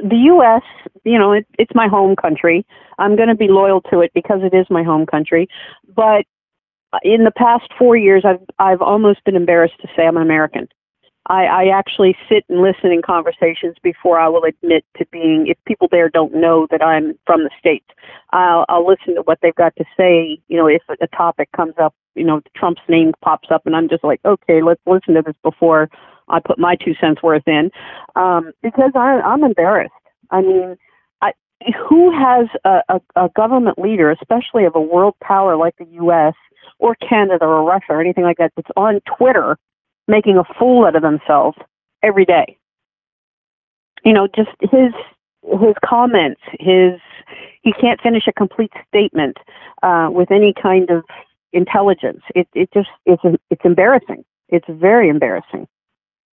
the U.S., it's my home country. I'm going to be loyal to it because it is my home country. But in the past 4 years, I've almost been embarrassed to say I'm an American. I actually sit and listen in conversations before I will admit to being, if people there don't know that I'm from the States, I'll listen to what they've got to say, if a topic comes up, Trump's name pops up, and I'm just like, okay, let's listen to this before I put my 2 cents worth in, because I'm embarrassed. I mean, who has a government leader, especially of a world power like the U.S. or Canada or Russia or anything like that, that's on Twitter making a fool out of themselves every day? Just his comments, he can't finish a complete statement with any kind of intelligence. It's embarrassing. It's very embarrassing.